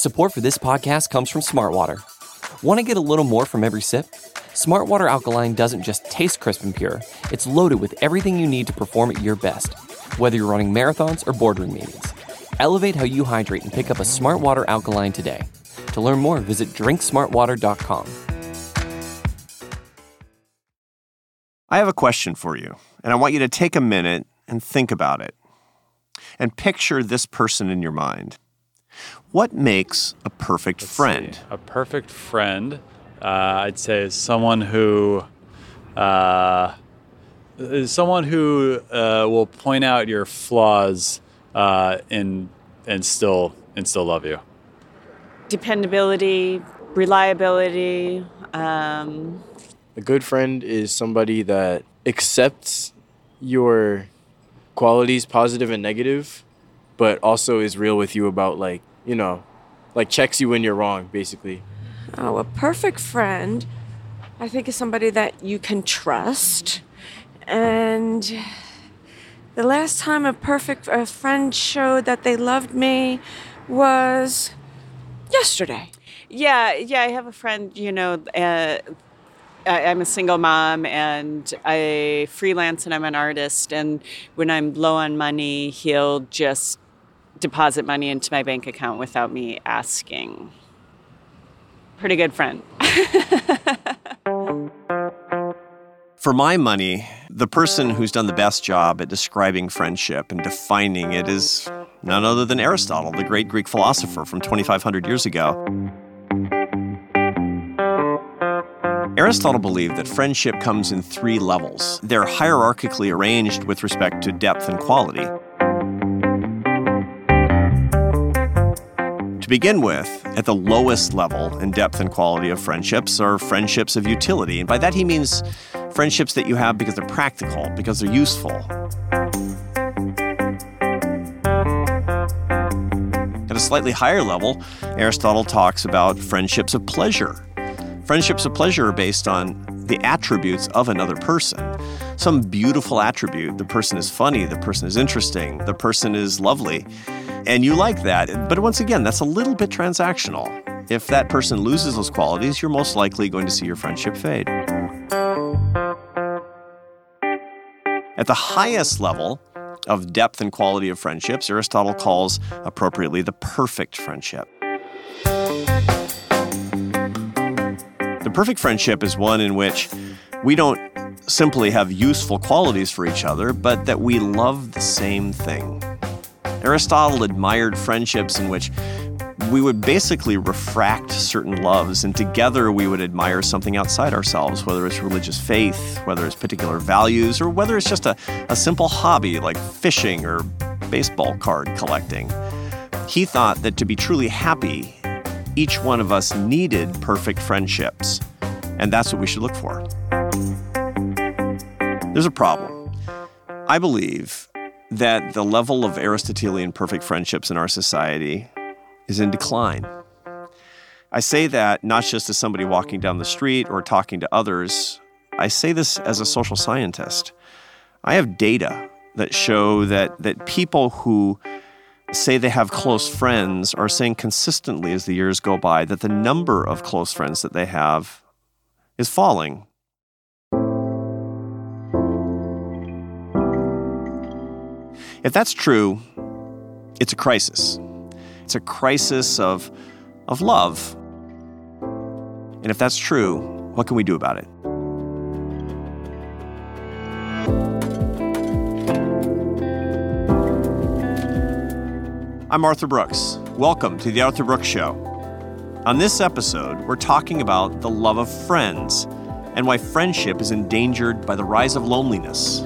Support for this podcast comes from Smartwater. Want to get a little more from every sip? Smartwater Alkaline doesn't just taste crisp and pure. It's loaded with everything you need to perform at your best, whether you're running marathons or boardroom meetings. Elevate how you hydrate and pick up a Smartwater Alkaline today. To learn more, visit drinksmartwater.com. I have a question for you, and I want you to take a minute and think about it. And picture this person in your mind. What makes a perfect friend? A perfect friend, I'd say, is someone who will point out your flaws and still love you. Dependability, reliability. A good friend is somebody that accepts your qualities, positive and negative, but also is real with you about, checks you when you're wrong, basically. Oh, a perfect friend, I think, is somebody that you can trust. And the last time a friend showed that they loved me was yesterday. Yeah, I have a friend, I'm a single mom and I freelance and I'm an artist. And when I'm low on money, he'll just deposit money into my bank account without me asking. Pretty good friend. For my money, the person who's done the best job at describing friendship and defining it is none other than Aristotle, the great Greek philosopher from 2,500 years ago. Aristotle believed that friendship comes in three levels. They're hierarchically arranged with respect to depth and quality. To begin with, at the lowest level in depth and quality of friendships are friendships of utility. And by that he means friendships that you have because they're practical, because they're useful. At a slightly higher level, Aristotle talks about friendships of pleasure. Friendships of pleasure are based on the attributes of another person. Some beautiful attribute. The person is funny, the person is interesting, the person is lovely. And you like that. But once again, that's a little bit transactional. If that person loses those qualities, you're most likely going to see your friendship fade. At the highest level of depth and quality of friendships, Aristotle calls appropriately the perfect friendship. The perfect friendship is one in which we don't simply have useful qualities for each other, but that we love the same thing. Aristotle admired friendships in which we would basically refract certain loves, and together we would admire something outside ourselves, whether it's religious faith, whether it's particular values, or whether it's just a simple hobby like fishing or baseball card collecting. He thought that to be truly happy, each one of us needed perfect friendships, and that's what we should look for. There's a problem. I believe that the level of Aristotelian perfect friendships in our society is in decline. I say that not just as somebody walking down the street or talking to others. I say this as a social scientist. I have data that show that people who say they have close friends are saying consistently as the years go by that the number of close friends that they have is falling. If that's true, it's a crisis. It's a crisis of love. And if that's true, what can we do about it? I'm Arthur Brooks. Welcome to The Arthur Brooks Show. On this episode, we're talking about the love of friends and why friendship is endangered by the rise of loneliness.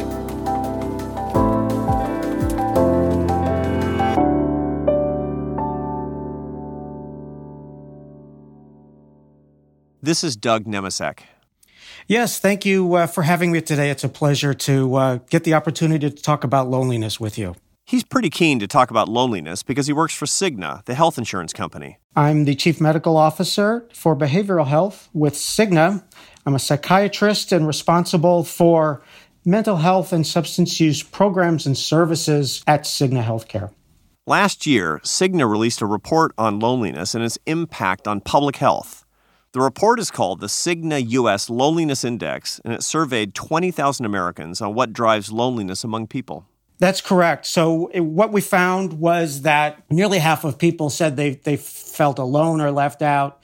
This is Doug Nemesek. Yes, thank you for having me today. It's a pleasure to get the opportunity to talk about loneliness with you. He's pretty keen to talk about loneliness because he works for Cigna, the health insurance company. I'm the Chief Medical Officer for Behavioral Health with Cigna. I'm a psychiatrist and responsible for mental health and substance use programs and services at Cigna Healthcare. Last year, Cigna released a report on loneliness and its impact on public health. The report is called the Cigna U.S. Loneliness Index, and it surveyed 20,000 Americans on what drives loneliness among people. That's correct. So what we found was that nearly half of people said they felt alone or left out.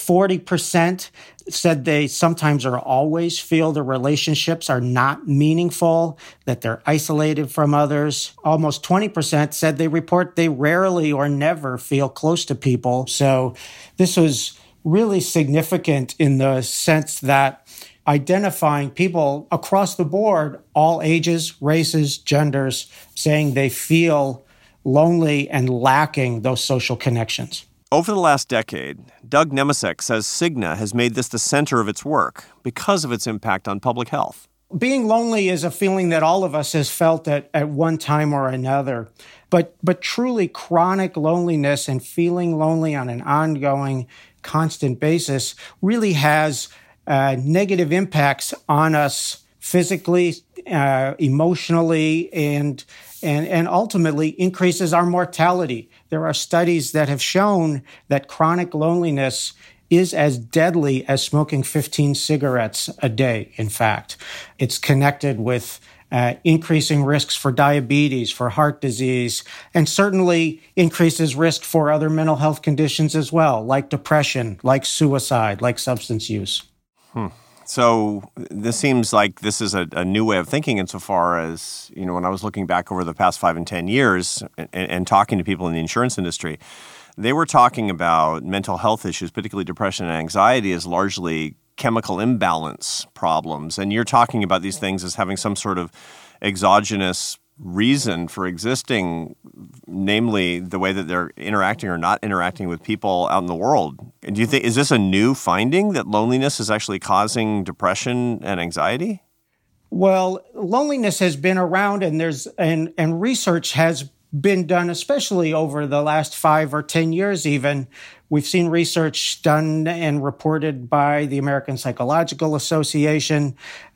40% said they sometimes or always feel their relationships are not meaningful, that they're isolated from others. Almost 20% said they report they rarely or never feel close to people. So this was really significant in the sense that identifying people across the board, all ages, races, genders, saying they feel lonely and lacking those social connections. Over the last decade, Doug Nemecek says Cigna has made this the center of its work because of its impact on public health. Being lonely is a feeling that all of us has felt at one time or another. But truly chronic loneliness and feeling lonely on an ongoing, constant basis really has negative impacts on us physically, emotionally, and ultimately increases our mortality. There are studies that have shown that chronic loneliness is as deadly as smoking 15 cigarettes a day, in fact. It's connected with increasing risks for diabetes, for heart disease, and certainly increases risk for other mental health conditions as well, like depression, like suicide, like substance use. So this seems like this is a new way of thinking insofar as, when I was looking back over the past 5 and 10 years and talking to people in the insurance industry, they were talking about mental health issues, particularly depression and anxiety, as largely chemical imbalance problems. And you're talking about these things as having some sort of exogenous reason for existing, namely the way that they're interacting or not interacting with people out in the world. And do you think, is this a new finding that loneliness is actually causing depression and anxiety? Well, loneliness has been around, and and research has been done, especially over the last 5 or 10 years even. We've seen research done and reported by the American Psychological Association,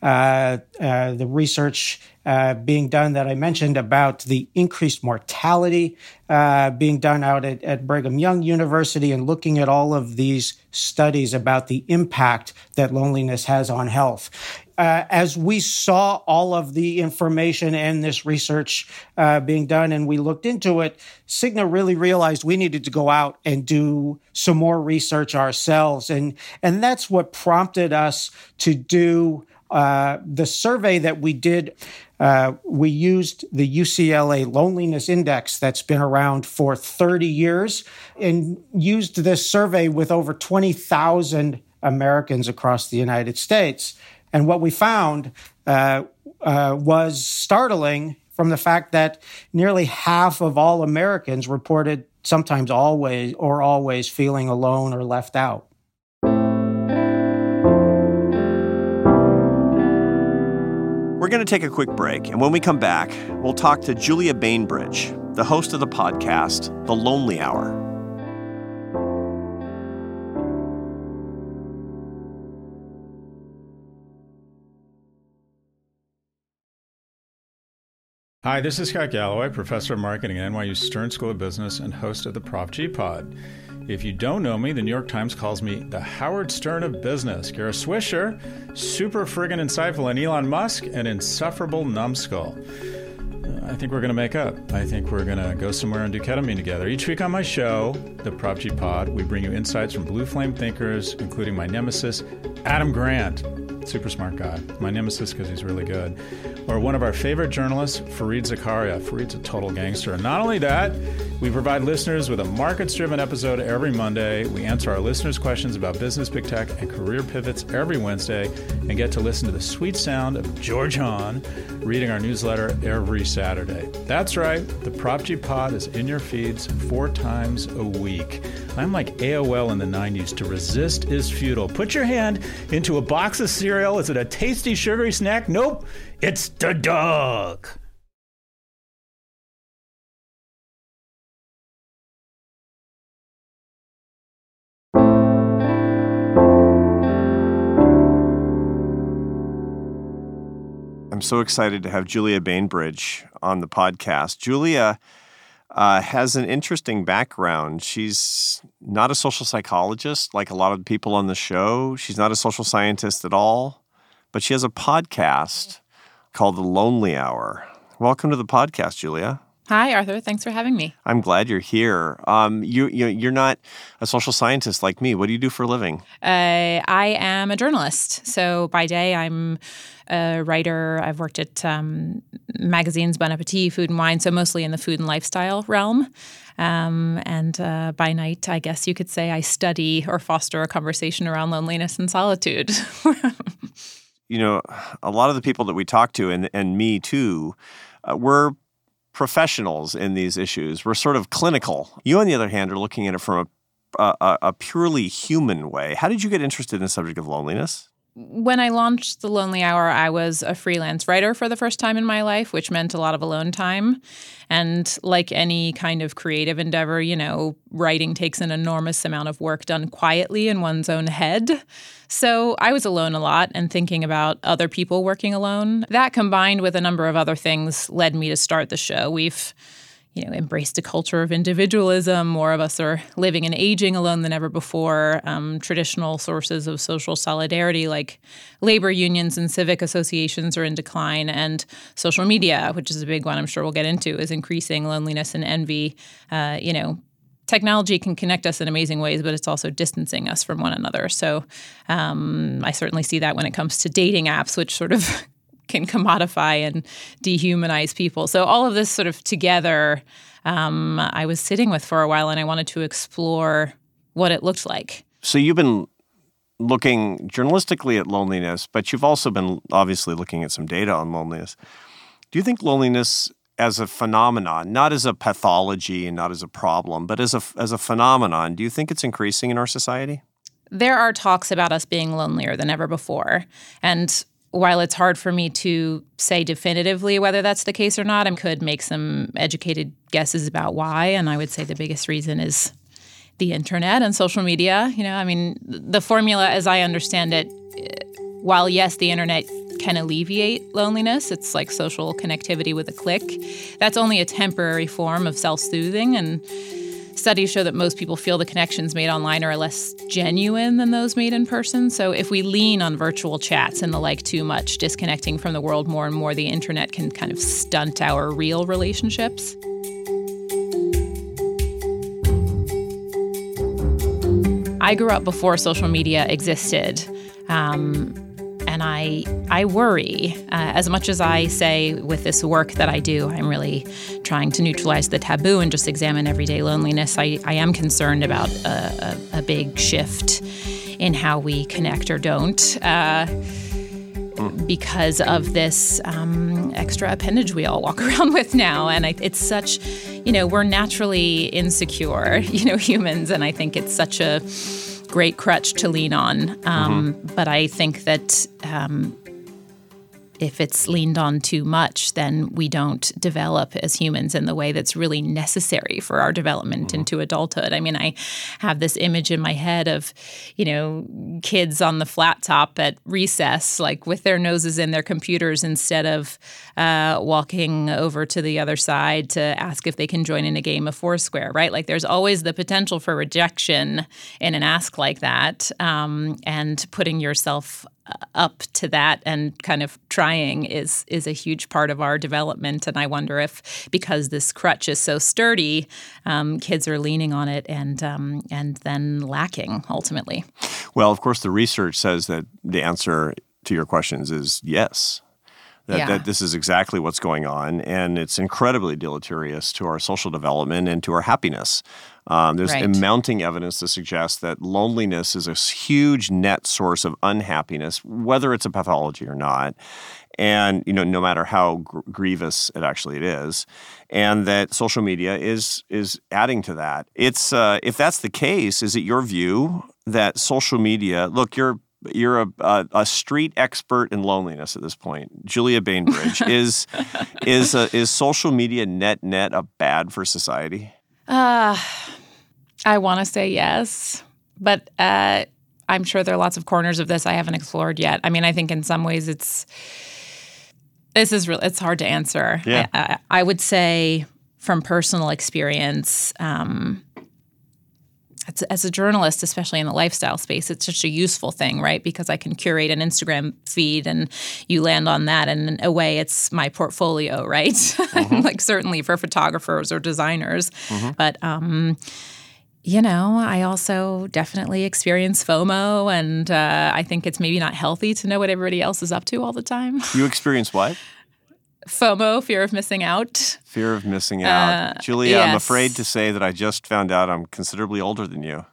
the research being done that I mentioned about the increased mortality being done out at Brigham Young University, and looking at all of these studies about the impact that loneliness has on health. As we saw all of the information and this research being done and we looked into it, Cigna really realized we needed to go out and do some more research ourselves. And that's what prompted us to do the survey that we did. We used the UCLA Loneliness Index that's been around for 30 years and used this survey with over 20,000 Americans across the United States. And what we found was startling from the fact that nearly half of all Americans reported sometimes always feeling alone or left out. We're going to take a quick break, and when we come back, we'll talk to Julia Bainbridge, the host of the podcast, The Lonely Hour. Hi, this is Scott Galloway, professor of marketing at NYU Stern School of Business and host of the Prop G Pod. If you don't know me, the New York Times calls me the Howard Stern of business. Kara Swisher, super friggin' insightful, and Elon Musk, an insufferable numbskull. I think we're going to make up. I think we're going to go somewhere and do ketamine together. Each week on my show, the Prop G Pod, we bring you insights from blue flame thinkers, including my nemesis, Adam Grant. Super smart guy. My nemesis because he's really good. Or one of our favorite journalists, Fareed Zakaria. Fareed's a total gangster. And not only that, we provide listeners with a markets-driven episode every Monday. We answer our listeners' questions about business, big tech, and career pivots every Wednesday, and get to listen to the sweet sound of George Hahn reading our newsletter every Saturday. That's right. The Prop G Pod is in your feeds 4 times a week. I'm like AOL in the 90s. To resist is futile. Put your hand into a box of cereal. Is it a tasty, sugary snack? Nope. It's the dog. I'm so excited to have Julia Bainbridge on the podcast. Julia has an interesting background. She's not a social psychologist like a lot of the people on the show. She's not a social scientist at all, but she has a podcast called The Lonely Hour. Welcome to the podcast, Julia. Hi, Arthur. Thanks for having me. I'm glad you're here. You're not a social scientist like me. What do you do for a living? I am a journalist. So by day, I'm a writer. I've worked at magazines, Bon Appetit, Food and Wine, so mostly in the food and lifestyle realm. And by night, I guess you could say I study or foster a conversation around loneliness and solitude. You know, a lot of the people that we talk to, and me too, we're professionals in these issues. We're sort of clinical. You, on the other hand, are looking at it from a purely human way. How did you get interested in the subject of loneliness? When I launched The Lonely Hour, I was a freelance writer for the first time in my life, which meant a lot of alone time. And like any kind of creative endeavor, you know, writing takes an enormous amount of work done quietly in one's own head. So I was alone a lot and thinking about other people working alone. That combined with a number of other things led me to start the show. We've embraced a culture of individualism. More of us are living and aging alone than ever before. Traditional sources of social solidarity like labor unions and civic associations are in decline. And social media, which is a big one I'm sure we'll get into, is increasing loneliness and envy. Technology can connect us in amazing ways, but it's also distancing us from one another. So I certainly see that when it comes to dating apps, which sort of can commodify and dehumanize people. So all of this sort of together, I was sitting with for a while, and I wanted to explore what it looked like. So you've been looking journalistically at loneliness, but you've also been obviously looking at some data on loneliness. Do you think loneliness as a phenomenon, not as a pathology and not as a problem, but as a phenomenon, do you think it's increasing in our society? There are talks about us being lonelier than ever before. And while it's hard for me to say definitively whether that's the case or not, I could make some educated guesses about why. And I would say the biggest reason is the internet and social media. The formula, as I understand it, while yes, the internet can alleviate loneliness, it's like social connectivity with a click. That's only a temporary form of self-soothing, and studies show that most people feel the connections made online are less genuine than those made in person. So if we lean on virtual chats and the like too much, disconnecting from the world more and more, the internet can kind of stunt our real relationships. I grew up before social media existed. And I worry, as much as I say with this work that I do, I'm really trying to neutralize the taboo and just examine everyday loneliness. I am concerned about a big shift in how we connect or don't because of this extra appendage we all walk around with now. And it's such, we're naturally insecure, humans, and I think it's such a great crutch to lean on. But I think that if it's leaned on too much, then we don't develop as humans in the way that's really necessary for our development into adulthood. I mean, I have this image in my head of, kids on the flat top at recess, like with their noses in their computers instead of walking over to the other side to ask if they can join in a game of Foursquare, right? Like there's always the potential for rejection in an ask like that, and putting yourself up to that and kind of trying is a huge part of our development. And I wonder if, because this crutch is so sturdy, kids are leaning on it and then lacking ultimately. Well, of course, the research says that the answer to your questions is yes. That this is exactly what's going on, and it's incredibly deleterious to our social development and to our happiness. There's mounting evidence to suggest that loneliness is a huge net source of unhappiness, whether it's a pathology or not, and no matter how grievous it is, and that social media is adding to that. It's if that's the case, is it your view that social media? Look, you're a street expert in loneliness at this point. Julia Bainbridge, is social media net a bad for society? I want to say yes, but I'm sure there are lots of corners of this I haven't explored yet. I mean, I think in some ways it's hard to answer. Yeah. I would say from personal experience, as a journalist, especially in the lifestyle space, it's such a useful thing, right? Because I can curate an Instagram feed and you land on that, and in a way it's my portfolio, right? Mm-hmm. Like certainly for photographers or designers. Mm-hmm. But, I also definitely experience FOMO, and I think it's maybe not healthy to know what everybody else is up to all the time. You experience what? FOMO, fear of missing out. Fear of missing out. Julia, yes. I'm afraid to say that I just found out I'm considerably older than you.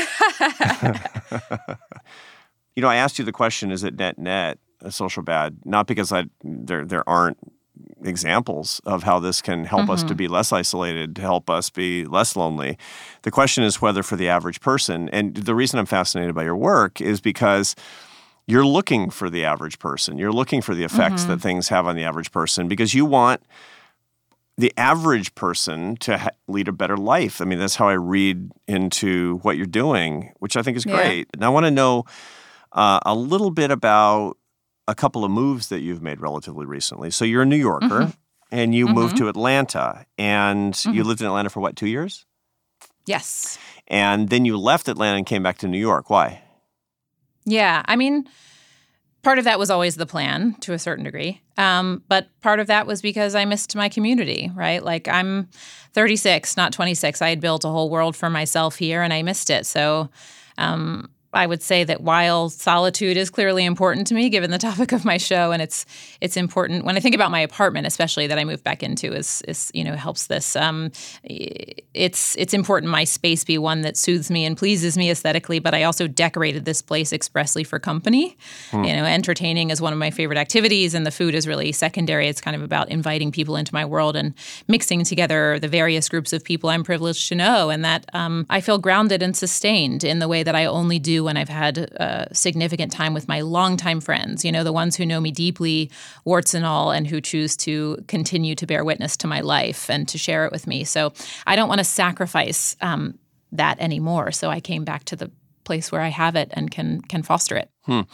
I asked you the question, is it net a social bad? Not because there aren't examples of how this can help us to be less isolated, to help us be less lonely. The question is whether for the average person, and the reason I'm fascinated by your work is because you're looking for the average person. You're looking for the effects that things have on the average person because you want the average person to lead a better life. I mean, that's how I read into what you're doing, which I think is great. And I want to know a little bit about a couple of moves that you've made relatively recently. So you're a New Yorker and you moved to Atlanta, and you lived in Atlanta for what, 2 years? Yes. And then you left Atlanta and came back to New York. Why? Yeah, I mean, part of that was always the plan to a certain degree. But part of that was because I missed my community, right? Like I'm 36, not 26. I had built a whole world for myself here and I missed it. So I would say that while solitude is clearly important to me, given the topic of my show, and it's important when I think about my apartment, especially that I moved back into, is helps this. It's important my space be one that soothes me and pleases me aesthetically, but I also decorated this place expressly for company. Entertaining is one of my favorite activities, and the food is really secondary. It's kind of about inviting people into my world and mixing together the various groups of people I'm privileged to know, and that I feel grounded and sustained in the way that I only do when I've had significant time with my longtime friends, the ones who know me deeply, warts and all, and who choose to continue to bear witness to my life and to share it with me. So I don't want to sacrifice that anymore. So I came back to the place where I have it and can foster it.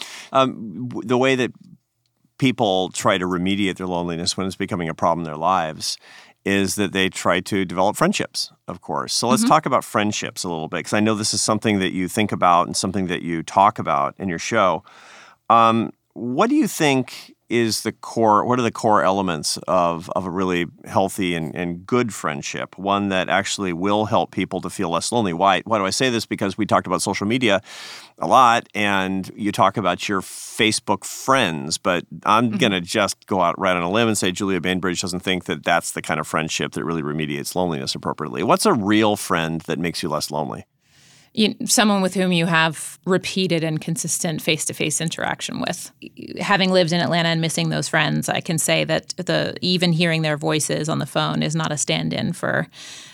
The way that people try to remediate their loneliness when it's becoming a problem in their lives is that they try to develop friendships, of course. So let's talk about friendships a little bit, because I know this is something that you think about and something that you talk about in your show. What do you think is the core? What are the core elements of a really healthy and good friendship? One that actually will help people to feel less lonely. Why do I say this? Because we talked about social media a lot, and you talk about your Facebook friends, but I'm going to just go out right on a limb and say Julia Bainbridge doesn't think that that's the kind of friendship that really remediates loneliness appropriately. What's a real friend that makes you less lonely? Someone with whom you have repeated and consistent face-to-face interaction with. Having lived in Atlanta and missing those friends, I can say that even hearing their voices on the phone is not a stand-in for,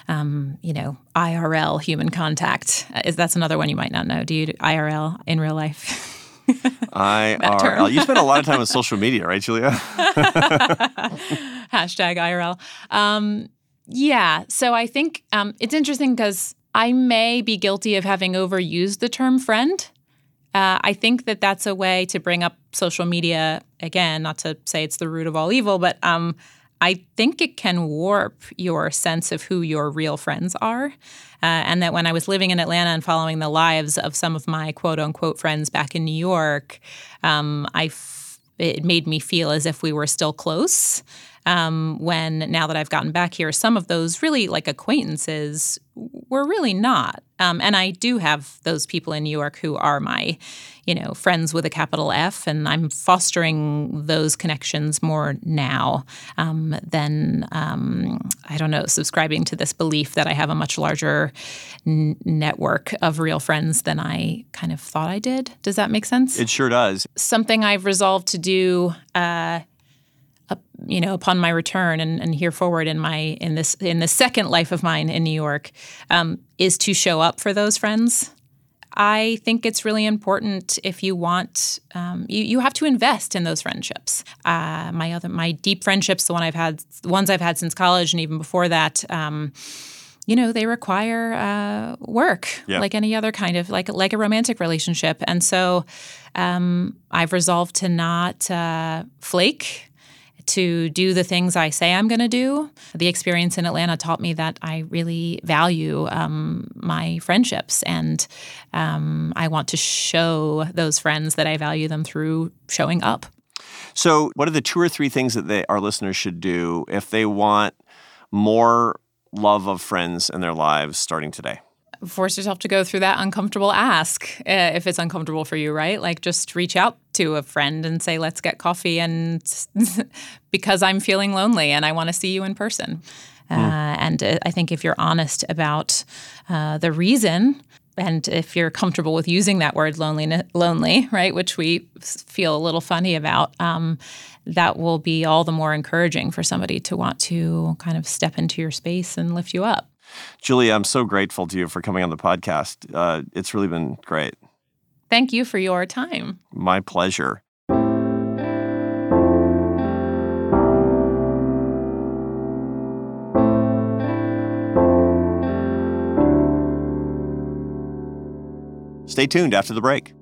IRL, human contact. That's another one you might not know. Do you do IRL, in real life? IRL. You spend a lot of time on social media, right, Julia? Hashtag IRL. So I think it's interesting because I may be guilty of having overused the term friend. I think that that's a way to bring up social media, again, not to say it's the root of all evil, but I think it can warp your sense of who your real friends are. And that when I was living in Atlanta and following the lives of some of my quote-unquote friends back in New York, it made me feel as if we were still close. When now that I've gotten back here, some of those really like acquaintances were really not. And I do have those people in New York who are my, friends with a capital F, and I'm fostering those connections more now than, subscribing to this belief that I have a much larger network of real friends than I kind of thought I did. Does that make sense? It sure does. Something I've resolved to do upon my return and here forward in this second life of mine in New York, is to show up for those friends. I think it's really important if you want, you have to invest in those friendships. My deep friendships, the ones I've had since college and even before that, they require work, like any other kind of like a romantic relationship. And so I've resolved to not flake, to do the things I say I'm going to do. The experience in Atlanta taught me that I really value my friendships, and I want to show those friends that I value them through showing up. So what are the 2 or 3 things that our listeners should do if they want more love of friends in their lives starting today? Force yourself to go through that uncomfortable ask if it's uncomfortable for you, right? Like just reach out to a friend and say, let's get coffee, and because I'm feeling lonely and I want to see you in person. And I think if you're honest about the reason, and if you're comfortable with using that word lonely, right, which we feel a little funny about, that will be all the more encouraging for somebody to want to kind of step into your space and lift you up. Julia, I'm so grateful to you for coming on the podcast. It's really been great. Thank you for your time. My pleasure. Stay tuned after the break.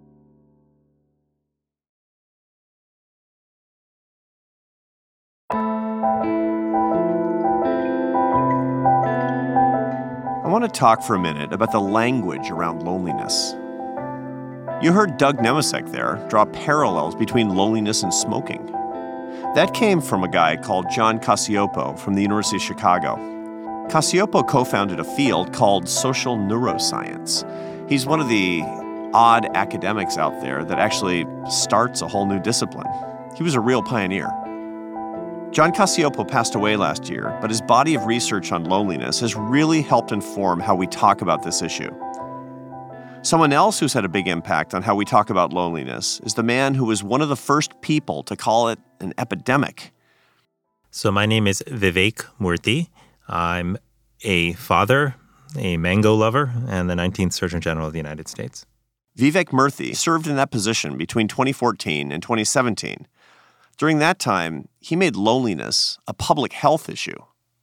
I want to talk for a minute about the language around loneliness. You heard Doug Nemesek there draw parallels between loneliness and smoking. That came from a guy called John Cacioppo from the University of Chicago. Cacioppo co-founded a field called social neuroscience. He's one of the odd academics out there that actually starts a whole new discipline. He was a real pioneer. John Cacioppo passed away last year, but his body of research on loneliness has really helped inform how we talk about this issue. Someone else who's had a big impact on how we talk about loneliness is the man who was one of the first people to call it an epidemic. So my name is Vivek Murthy. I'm a father, a mango lover, and the 19th Surgeon General of the United States. Vivek Murthy served in that position between 2014 and 2017. During that time, he made loneliness a public health issue.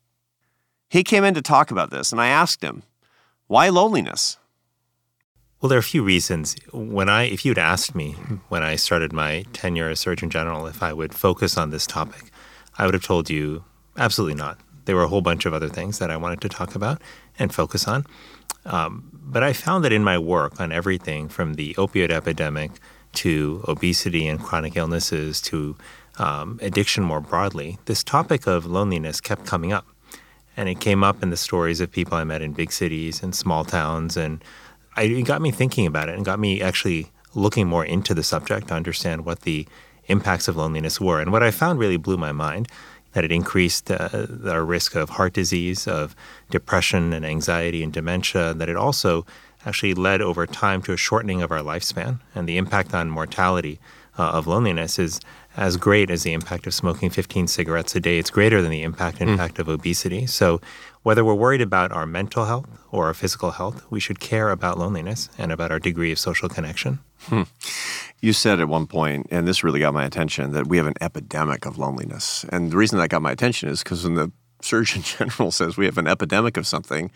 He came in to talk about this, and I asked him, why loneliness? Well, there are a few reasons. If you'd asked me when I started my tenure as Surgeon General if I would focus on this topic, I would have told you absolutely not. There were a whole bunch of other things that I wanted to talk about and focus on. But I found that in my work on everything from the opioid epidemic to obesity and chronic illnesses to addiction more broadly, this topic of loneliness kept coming up. And it came up in the stories of people I met in big cities and small towns. And it got me thinking about it and got me actually looking more into the subject to understand what the impacts of loneliness were. And what I found really blew my mind, that it increased our risk of heart disease, of depression and anxiety and dementia, that it also actually led over time to a shortening of our lifespan. And the impact on mortality of loneliness is as great as the impact of smoking 15 cigarettes a day. It's greater than the impact of obesity. So whether we're worried about our mental health or our physical health, we should care about loneliness and about our degree of social connection. You said at one point, and this really got my attention, that we have an epidemic of loneliness. And the reason that got my attention is because when the Surgeon General says we have an epidemic of something,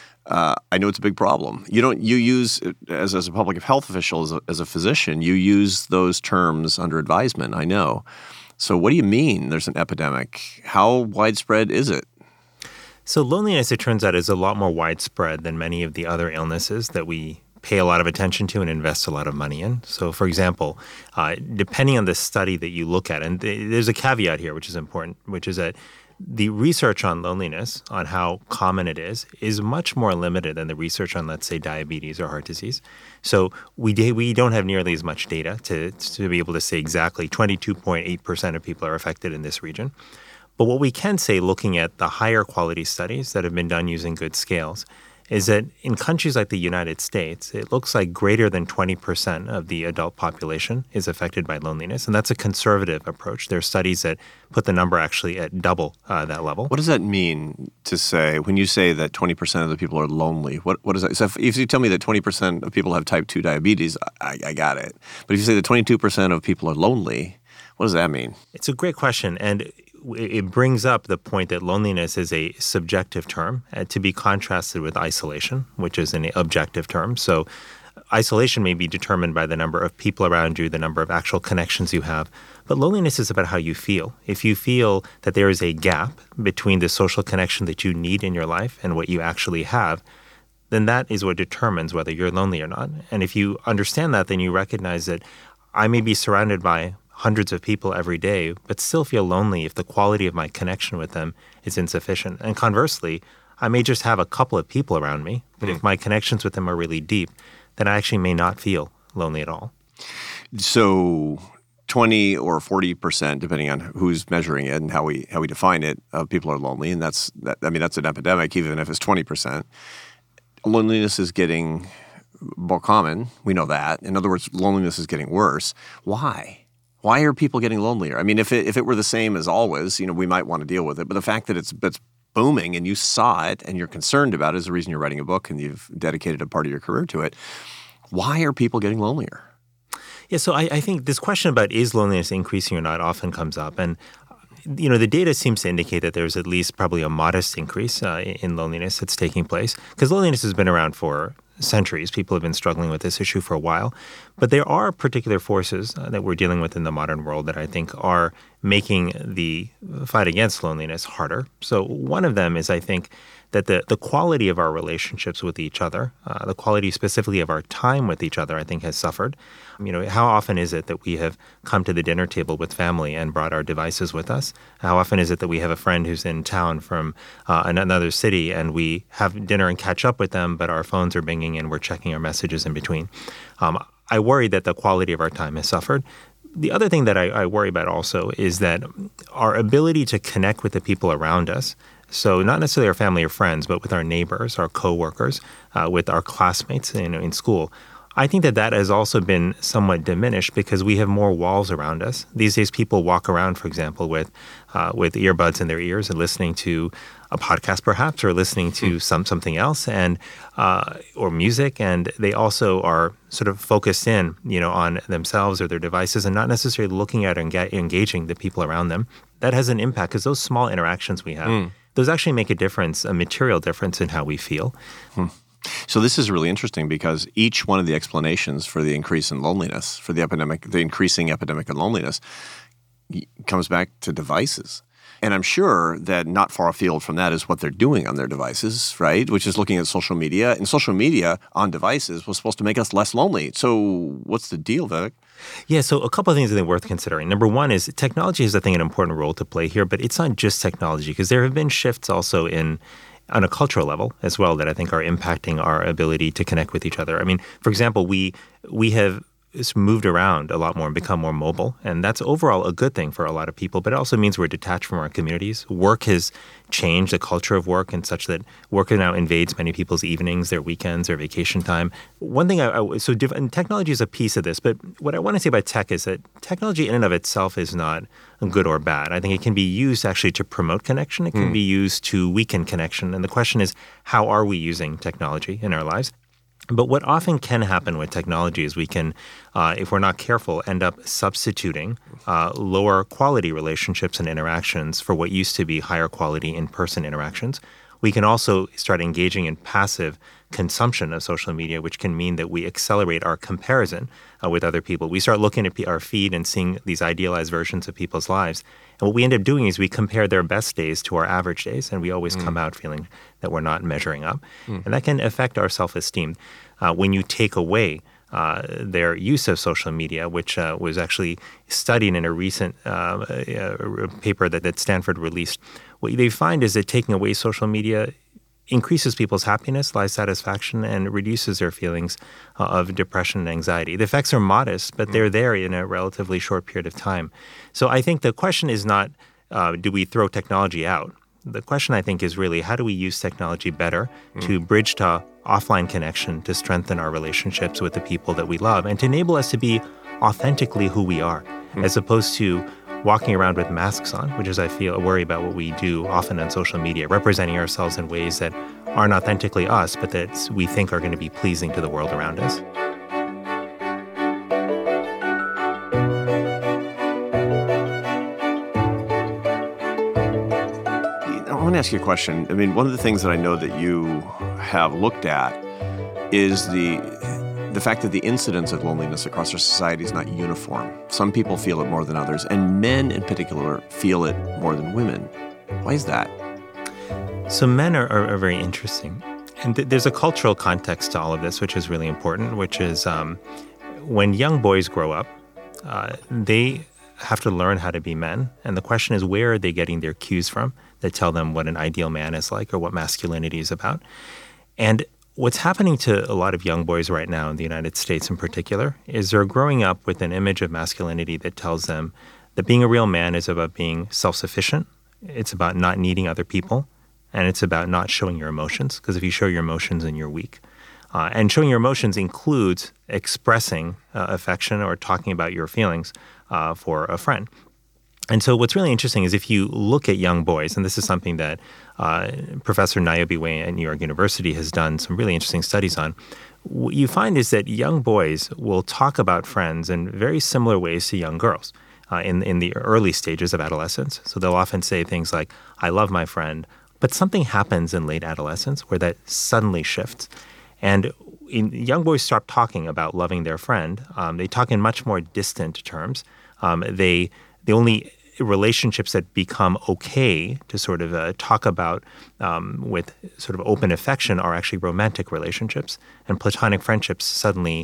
I know it's a big problem. You use, as a public health official, as a physician, you use those terms under advisement, I know. So what do you mean there's an epidemic? How widespread is it? So loneliness, it turns out, is a lot more widespread than many of the other illnesses that we pay a lot of attention to and invest a lot of money in. So, for example, depending on the study that you look at, and there's a caveat here which is important, which is that the research on loneliness, on how common it is much more limited than the research on, let's say, diabetes or heart disease. So we don't have nearly as much data to be able to say exactly 22.8% of people are affected in this region. But what we can say, looking at the higher quality studies that have been done using good scales, is that in countries like the United States, it looks like greater than 20% of the adult population is affected by loneliness. And that's a conservative approach. There are studies that put the number actually at double that level. What does that mean to say, when you say that 20% of the people are lonely? What is that? So if you tell me that 20% of people have type 2 diabetes, I got it. But if you say that 22% of people are lonely, what does that mean? It's a great question. And it brings up the point that loneliness is a subjective term to be contrasted with isolation, which is an objective term. So Isolation may be determined by the number of people around you, the number of actual connections you have. But loneliness is about how you feel. If you feel that there is a gap between the social connection that you need in your life and what you actually have, then that is what determines whether you're lonely or not. And if you understand that, then you recognize that I may be surrounded by hundreds of people every day, but still feel lonely if the quality of my connection with them is insufficient. And conversely, I may just have a couple of people around me, but if my connections with them are really deep, then I actually may not feel lonely at all. So 20 or 40%, depending on who's measuring it and how we define it, people are lonely, and that's an epidemic, even if it's 20%. Loneliness is getting more common. We know that. In other words, loneliness is getting worse. Why? Why are people getting lonelier? I mean, if it were the same as always, we might want to deal with it. But the fact that it's booming and you saw it and you're concerned about it is the reason you're writing a book and you've dedicated a part of your career to it. Why are people getting lonelier? Yeah, so I think this question about is loneliness increasing or not often comes up. And the data seems to indicate that there's at least probably a modest increase in loneliness that's taking place, because loneliness has been around for centuries. People have been struggling with this issue for a while. But there are particular forces that we're dealing with in the modern world that I think are making the fight against loneliness harder. So one of them is, I think, that the quality of our relationships with each other, the quality specifically of our time with each other, I think has suffered. How often is it that we have come to the dinner table with family and brought our devices with us? How often is it that we have a friend who's in town from another city and we have dinner and catch up with them, but our phones are binging and we're checking our messages in between? I worry that the quality of our time has suffered. The other thing that I worry about also is that our ability to connect with the people around us, so not necessarily our family or friends, but with our neighbors, our coworkers, with our classmates in school, I think that has also been somewhat diminished because we have more walls around us. These days, people walk around, for example, with earbuds in their ears and listening to a podcast, perhaps, or listening to something else, and or music, and they also are sort of focused in, on themselves or their devices, and not necessarily looking at or engaging the people around them. That has an impact because those small interactions we have, those actually make a difference, a material difference in how we feel. So this is really interesting because each one of the explanations for the increase in loneliness, for the increasing epidemic of loneliness, comes back to devices. And I'm sure that not far afield from that is what they're doing on their devices, right? Which is looking at social media. And social media on devices was supposed to make us less lonely. So what's the deal, Vivek? Yeah, so a couple of things I think worth considering. Number one is technology has, I think, an important role to play here, but it's not just technology, because there have been shifts also on a cultural level as well that I think are impacting our ability to connect with each other. I mean, for example, we have moved around a lot more and become more mobile, and that's overall a good thing for a lot of people, but it also means we're detached from our communities. Work has changed the culture of work and such that work now invades many people's evenings, their weekends, their vacation time. One thing, and technology is a piece of this, but what I want to say about tech is that technology in and of itself is not good or bad. I think it can be used actually to promote connection. It can be used to weaken connection. And the question is, how are we using technology in our lives? But what often can happen with technology is we can, if we're not careful, end up substituting lower quality relationships and interactions for what used to be higher quality in-person interactions. We can also start engaging in passive consumption of social media, which can mean that we accelerate our comparison with other people. We start looking at our feed and seeing these idealized versions of people's lives. And what we end up doing is we compare their best days to our average days, and we always come out feeling that we're not measuring up. And that can affect our self-esteem. When you take away their use of social media, which was actually studied in a recent paper that Stanford released, what they find is that taking away social media increases people's happiness, life satisfaction, and reduces their feelings of depression and anxiety. The effects are modest, but they're there in a relatively short period of time. So I think the question is not, do we throw technology out? The question, I think, is really how do we use technology better to bridge to offline connection, to strengthen our relationships with the people that we love, and to enable us to be authentically who we are, as opposed to walking around with masks on, which is, I worry about what we do often on social media, representing ourselves in ways that aren't authentically us, but that we think are going to be pleasing to the world around us. I want to ask you a question. I mean, one of the things that I know that you have looked at is the the fact that the incidence of loneliness across our society is not uniform. Some people feel it more than others, and men in particular feel it more than women. Why is that? So men are very interesting. And there's a cultural context to all of this, which is really important, which is when young boys grow up, they have to learn how to be men. And the question is, where are they getting their cues from that tell them what an ideal man is like or what masculinity is about? And what's happening to a lot of young boys right now in the United States in particular is they're growing up with an image of masculinity that tells them that being a real man is about being self-sufficient. It's about not needing other people. And it's about not showing your emotions, because if you show your emotions, then you're weak. And showing your emotions includes expressing affection or talking about your feelings for a friend. And so what's really interesting is if you look at young boys, and this is something that Professor Niobe Way at New York University has done some really interesting studies on, what you find is that young boys will talk about friends in very similar ways to young girls in the early stages of adolescence. So they'll often say things like, I love my friend. But something happens in late adolescence where that suddenly shifts. And young boys start talking about loving their friend. They talk in much more distant terms. The only relationships that become okay to sort of talk about with sort of open affection are actually romantic relationships. And platonic friendships suddenly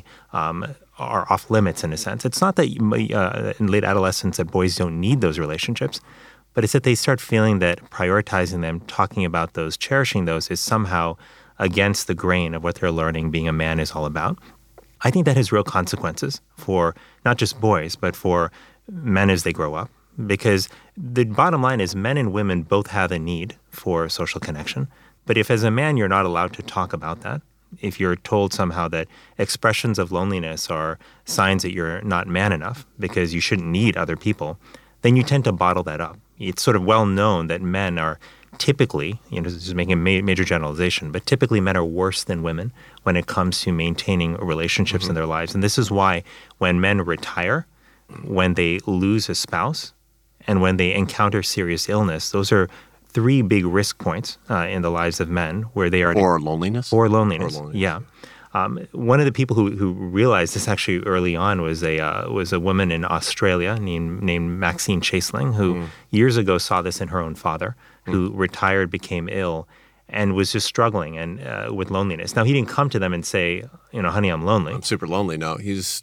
are off limits in a sense. It's not that in late adolescence that boys don't need those relationships, but it's that they start feeling that prioritizing them, talking about those, cherishing those is somehow against the grain of what they're learning being a man is all about. I think that has real consequences for not just boys, but for men as they grow up. Because the bottom line is men and women both have a need for social connection. But if as a man you're not allowed to talk about that, if you're told somehow that expressions of loneliness are signs that you're not man enough because you shouldn't need other people, then you tend to bottle that up. It's sort of well known that men are typically, this is making a major generalization, but typically men are worse than women when it comes to maintaining relationships in their lives. And this is why when men retire, when they lose a spouse, and when they encounter serious illness, those are three big risk points in the lives of men where they are... Or loneliness. Yeah. One of the people who realized this actually early on was a woman in Australia named Maxine Chaseling, who years ago saw this in her own father, who retired, became ill, and was just struggling and with loneliness. Now, he didn't come to them and say, honey, I'm lonely. I'm super lonely. No,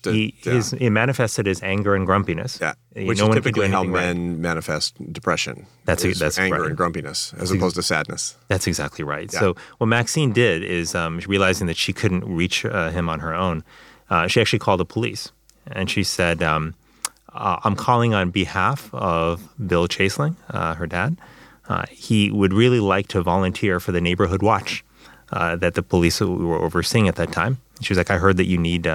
it manifested as anger and grumpiness. Yeah, which is typically how men manifest depression. That's anger right. And grumpiness, as opposed to sadness. That's exactly right. Yeah. So what Maxine did is, realizing that she couldn't reach him on her own, she actually called the police. And she said, I'm calling on behalf of Bill Chaseling, her dad. He would really like to volunteer for the neighborhood watch that the police were overseeing at that time. She was like, I heard that you need,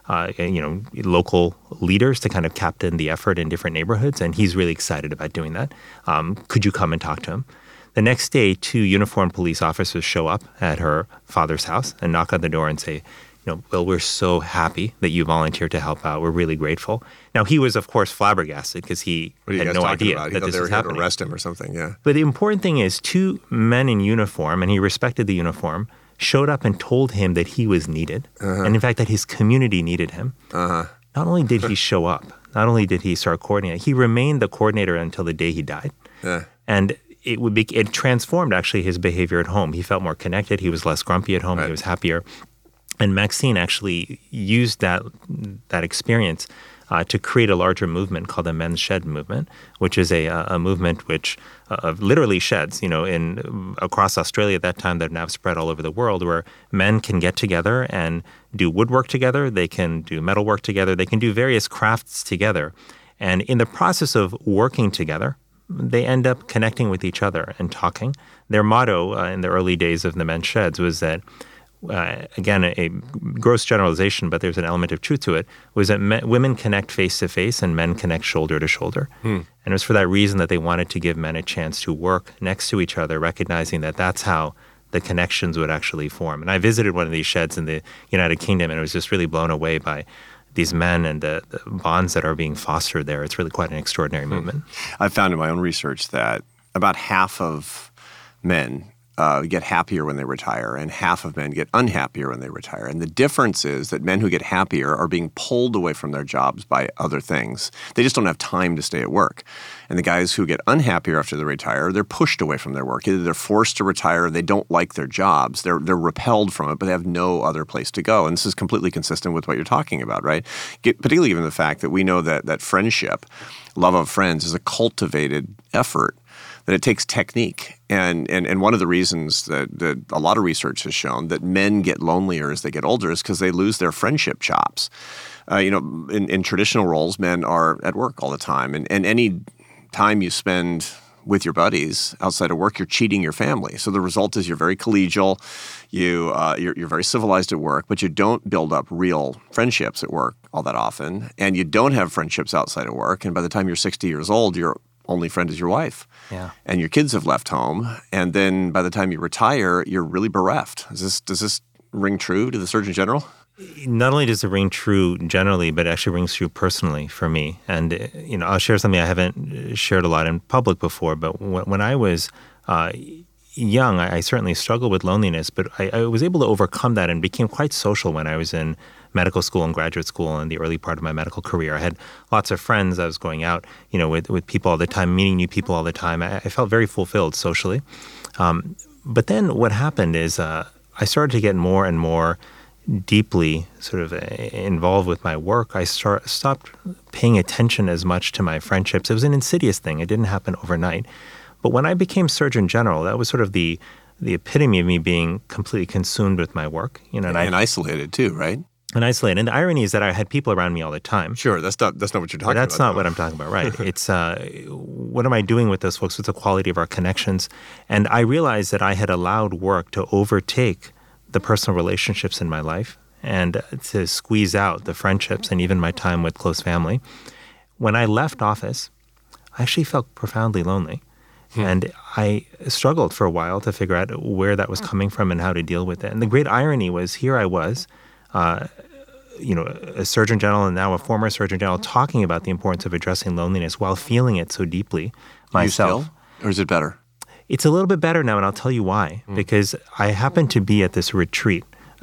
local leaders to kind of captain the effort in different neighborhoods, and he's really excited about doing that. Could you come and talk to him? The next day, 2 uniformed police officers show up at her father's house and knock on the door and say, Bill, we're so happy that you volunteered to help out. We're really grateful. Now, he was, of course, flabbergasted because he had no idea that this was happening. They were here to arrest him or something, yeah. But the important thing is 2 men in uniform, and he respected the uniform, showed up and told him that he was needed. And in fact, that his community needed him. Not only did he show up, not only did he start coordinating, he remained the coordinator until the day he died. And it transformed, actually, his behavior at home. He felt more connected. He was less grumpy at home. Right. He was happier. And Maxine actually used that experience to create a larger movement called the Men's Shed movement, which is a movement which literally sheds, across Australia at that time that now spread all over the world, where men can get together and do woodwork together, they can do metalwork together, they can do various crafts together. And in the process of working together, they end up connecting with each other and talking. Their motto in the early days of the Men's Sheds was that, again, a gross generalization, but there's an element of truth to it, was that women connect face to face and men connect shoulder to shoulder. And it was for that reason that they wanted to give men a chance to work next to each other, recognizing that that's how the connections would actually form. And I visited one of these sheds in the United Kingdom, and I was just really blown away by these men and the bonds that are being fostered there. It's really quite an extraordinary movement. I've found in my own research that about half of men get happier when they retire, and half of men get unhappier when they retire. And the difference is that men who get happier are being pulled away from their jobs by other things. They just don't have time to stay at work. And the guys who get unhappier after they retire, they're pushed away from their work. Either they're forced to retire, or they don't like their jobs. They're repelled from it, but they have no other place to go. And this is completely consistent with what you're talking about, right? Particularly given the fact that we know that friendship, love of friends, is a cultivated effort, that it takes technique. And one of the reasons that a lot of research has shown that men get lonelier as they get older is because they lose their friendship chops. In traditional roles, men are at work all the time. And any time you spend with your buddies outside of work, you're cheating your family. So the result is you're very collegial, you're very civilized at work, but you don't build up real friendships at work all that often. And you don't have friendships outside of work. And by the time you're 60 years old, your only friend is your wife. Yeah. And your kids have left home. And then by the time you retire, you're really bereft. Does this ring true to the Surgeon General? Not only does it ring true generally, but it actually rings true personally for me. And, I'll share something I haven't shared a lot in public before, but when I was young, I certainly struggled with loneliness, but I was able to overcome that and became quite social when I was in medical school and graduate school in the early part of my medical career. I had lots of friends. I was going out, with people all the time, meeting new people all the time. I felt very fulfilled socially. But then what happened is I started to get more and more deeply sort of involved with my work. I stopped paying attention as much to my friendships. It was an insidious thing. It didn't happen overnight. But when I became Surgeon General, that was sort of the epitome of me being completely consumed with my work. And isolated too, right? And isolated. And the irony is that I had people around me all the time. Sure, that's not what you're talking about. That's not what I'm talking about, right? It's what am I doing with those folks? What's the quality of our connections? And I realized that I had allowed work to overtake the personal relationships in my life and to squeeze out the friendships and even my time with close family. When I left office, I actually felt profoundly lonely. And I struggled for a while to figure out where that was coming from and how to deal with it. And the great irony was here I was, a Surgeon General and now a former Surgeon General talking about the importance of addressing loneliness while feeling it so deeply myself. You still? Or is it better? It's a little bit better now, and I'll tell you why. Because I happened to be at this retreat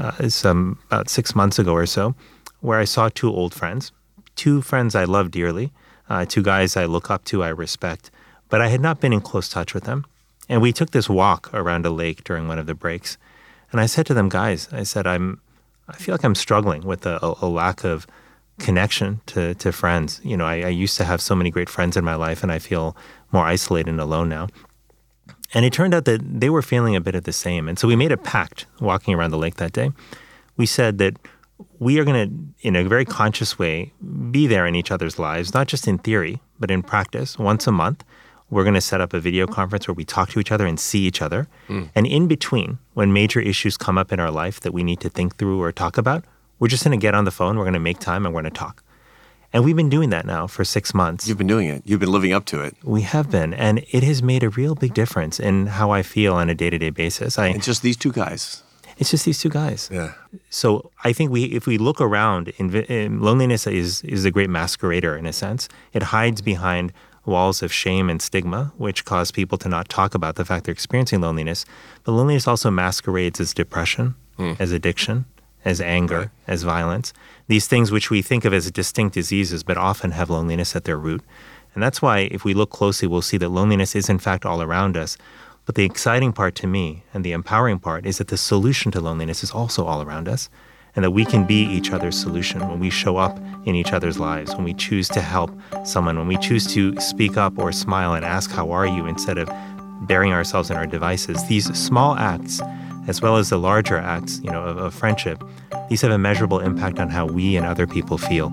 about 6 months ago or so, where I saw two old friends, two friends I love dearly, two guys I look up to, I respect, but I had not been in close touch with them. And we took this walk around a lake during one of the breaks. And I said to them, guys, I said, I feel like I'm struggling with a lack of connection to friends. I used to have so many great friends in my life, and I feel more isolated and alone now. And it turned out that they were feeling a bit of the same. And so we made a pact walking around the lake that day. We said that we are going to, in a very conscious way, be there in each other's lives, not just in theory, but in practice. Once a month, we're going to set up a video conference where we talk to each other and see each other. And in between, when major issues come up in our life that we need to think through or talk about, we're just going to get on the phone, we're going to make time, and we're going to talk. And we've been doing that now for 6 months. You've been doing it. You've been living up to it. We have been. And it has made a real big difference in how I feel on a day-to-day basis. It's just these two guys. It's just these two guys. Yeah. So I think if we look around, loneliness is a great masquerader in a sense. It hides behind walls of shame and stigma, which cause people to not talk about the fact they're experiencing loneliness. But loneliness also masquerades as depression, as addiction, as anger, as violence. These things which we think of as distinct diseases, but often have loneliness at their root. And that's why if we look closely, we'll see that loneliness is in fact all around us. But the exciting part to me and the empowering part is that the solution to loneliness is also all around us, and that we can be each other's solution when we show up in each other's lives, when we choose to help someone, when we choose to speak up or smile and ask, how are you, instead of burying ourselves in our devices. These small acts, as well as the larger acts, of friendship, these have a measurable impact on how we and other people feel.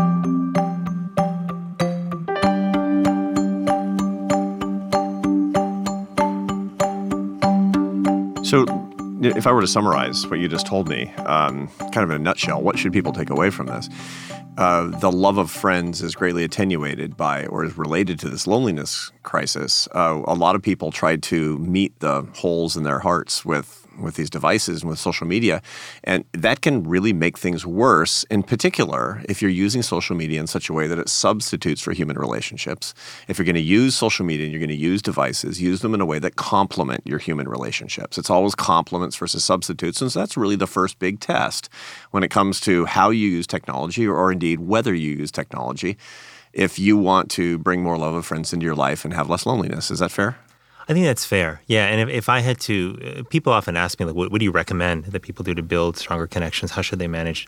So if I were to summarize what you just told me, kind of in a nutshell, what should people take away from this? The love of friends is greatly attenuated by, or is related to, this loneliness crisis. A lot of people try to meet the holes in their hearts with with these devices and with social media. And that can really make things worse, in particular, if you're using social media in such a way that it substitutes for human relationships. If you're going to use social media and you're going to use devices, use them in a way that complement your human relationships. It's always complements versus substitutes. And so that's really the first big test when it comes to how you use technology, or indeed whether you use technology, if you want to bring more love of friends into your life and have less loneliness. Is that fair? I think that's fair. Yeah, and if I had to, people often ask me, like, what do you recommend that people do to build stronger connections? How should they manage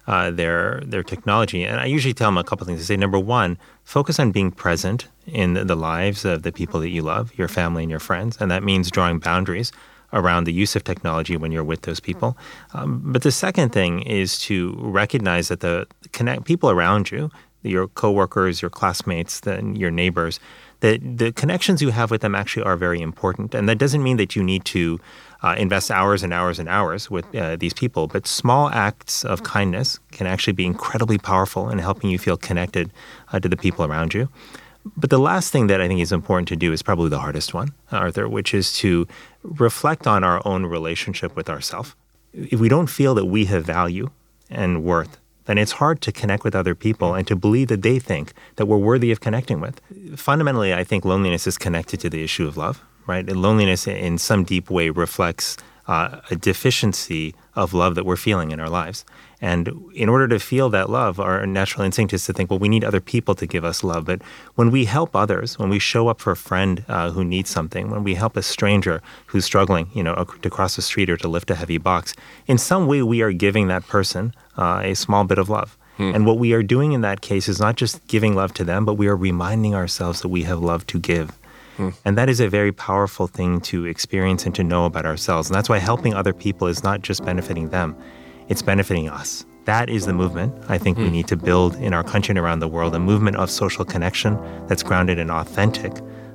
their technology? And I usually tell them a couple of things. I say, number one, focus on being present in the lives of the people that you love, your family and your friends, and that means drawing boundaries around the use of technology when you're with those people. But the second thing is to recognize that the people around you, your coworkers, your classmates, your neighbors, that the connections you have with them actually are very important. And that doesn't mean that you need to invest hours and hours and hours with these people, but small acts of kindness can actually be incredibly powerful in helping you feel connected to the people around you. But the last thing that I think is important to do is probably the hardest one, Arthur, which is to reflect on our own relationship with ourselves. If we don't feel that we have value and worth, then it's hard to connect with other people and to believe that they think that we're worthy of connecting with. Fundamentally, I think loneliness is connected to the issue of love, right? And loneliness in some deep way reflects a deficiency of love that we're feeling in our lives. And in order to feel that love, our natural instinct is to think, well, we need other people to give us love. But when we help others, when we show up for a friend who needs something, when we help a stranger who's struggling, to cross the street or to lift a heavy box, in some way we are giving that person a small bit of love. And what we are doing in that case is not just giving love to them, but we are reminding ourselves that we have love to give. And that is a very powerful thing to experience and to know about ourselves. And that's why helping other people is not just benefiting them, it's benefiting us. That is the movement I think we need to build in our country and around the world, a movement of social connection that's grounded in authentic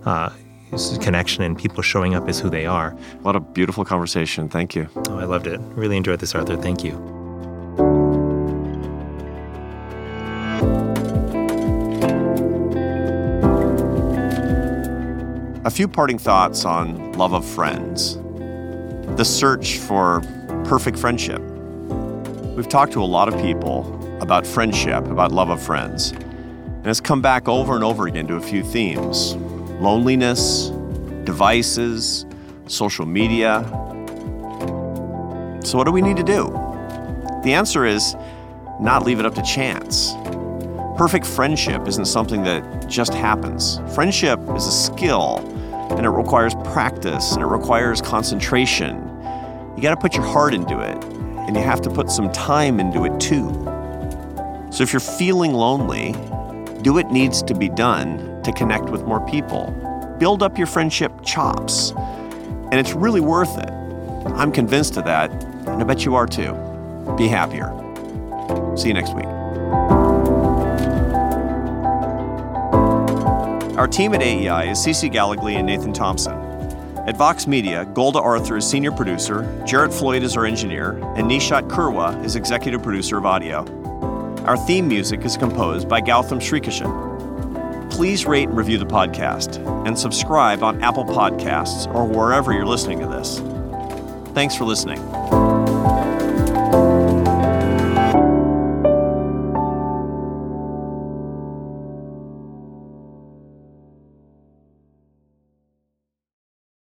connection and people showing up as who they are. What a beautiful conversation. Thank you. Oh, I loved it. Really enjoyed this, Arthur. Thank you. A few parting thoughts on love of friends. The search for perfect friendship. We've talked to a lot of people about friendship, about love of friends, and it's come back over and over again to a few themes: loneliness, devices, social media. So what do we need to do? The answer is not leave it up to chance. Perfect friendship isn't something that just happens. Friendship is a skill, and it requires practice, and it requires concentration. You got to put your heart into it, and you have to put some time into it too. So if you're feeling lonely, do what needs to be done to connect with more people. Build up your friendship chops, and it's really worth it. I'm convinced of that, and I bet you are too. Be happier. See you next week. Our team at AEI is Cece Gallagly and Nathan Thompson. At Vox Media, Golda Arthur is senior producer, Jarrett Floyd is our engineer, and Nishat Kurwa is executive producer of audio. Our theme music is composed by Gautam Srikishan. Please rate and review the podcast, and subscribe on Apple Podcasts or wherever you're listening to this. Thanks for listening.